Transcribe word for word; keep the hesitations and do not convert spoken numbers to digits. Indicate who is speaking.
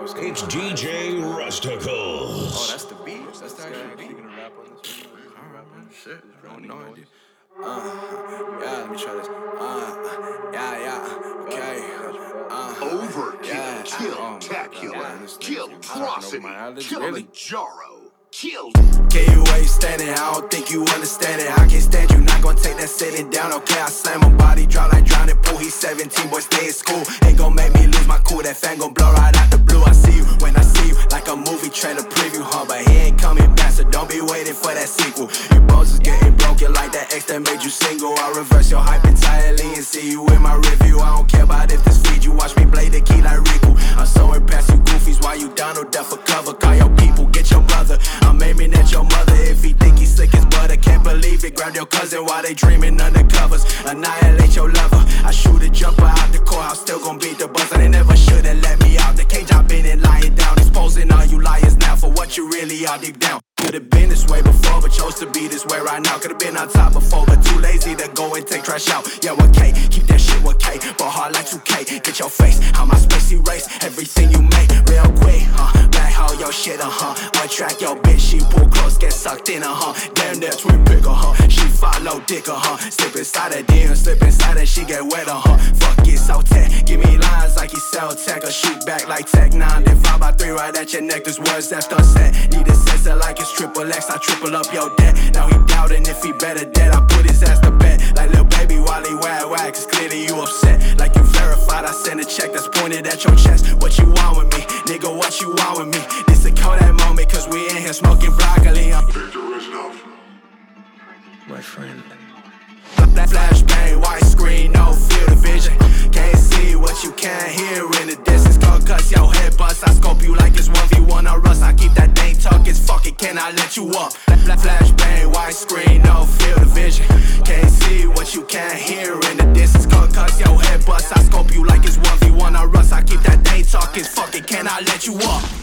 Speaker 1: It's D J Rusticles.
Speaker 2: Oh, that's the beat? That's the actual beat? Alright, man. Shit. I don't know idea. Uh, yeah, let me try this. Uh, yeah, yeah, okay. Uh,
Speaker 3: Overkill,
Speaker 2: yeah.
Speaker 3: Kill-tacular,
Speaker 2: Oh,
Speaker 3: Kill-trosity, Kill-Majaro. Kill.
Speaker 2: Can you wait standing? I don't think you understand it. I can't stand you, not gonna take that sitting down. Okay, I slam my body, drop like drowning pool. He's seventeen, boy, stay in school. Ain't gon' make me lose my cool. That fan gon' blow right out the blue. I see you when I see you, like a movie trailer preview, huh? But he ain't coming back, so don't be waiting for that sequel. Your bones is getting broken like that ex that made you single. I reverse your hype entirely and see you in my review. I don't care about if this feed you. Watch me blade the key like Riku. I'm so impressed, you goofies. Why you Donald Duck for cover? Call your people, get your brother. I'm aiming at your mother if he think he's slick as butter. Can't believe it, grab your cousin while they dreaming under covers. Annihilate your lover. I shoot a jumper out the courthouse, still gon' beat the buzzer. They never should've let me out the cage. I've been in lying down, exposing all you liars now for what you really are deep down. Could've been this way before, but chose to be this way right now. Could've been on top before, but too lazy to go and take trash out. Yeah, with K, keep that shit with K, but hard like two K. Get your face, how my space erase everything you make real quick, huh? Black hole your shit, uh-huh. One track your bitch, she pull close, get sucked in, uh-huh. Damn, that twin bigger, huh? She follow dick, uh-huh. Slip inside her D M, slip inside her, she get wet, uh-huh. Fuck it, so tech, give me lines like he sell tech, or shoot back like Tech nine. Then five by three right at your neck, there's words that's unsaid. Need a sensor like it's triple X, I triple up your debt. Now he doubting if he better dead, I put his ass to bed. Like little baby while he wag wag, cause clearly you upset. Like you verified, I send a check that's pointed at your chest. What you want with me? Nigga, what you want with me? This a Kodak moment, cause we in here smoking broccoli. I'm
Speaker 1: My friend.
Speaker 2: that flashbang, white screen, no field of vision. Can't see what you can't hear in the distance. Gon' cuss your head bust, I scope you like it's one v one on Russ. I keep that thing tucked, it's fucking, can I let you up? Flashbang, white screen, no field of vision. Can't see what you can't hear in the distance. Gon' cuss your head bust, I scope you like it's one v one on Russ. I keep that thing tucked, it's fucking, can I let you up?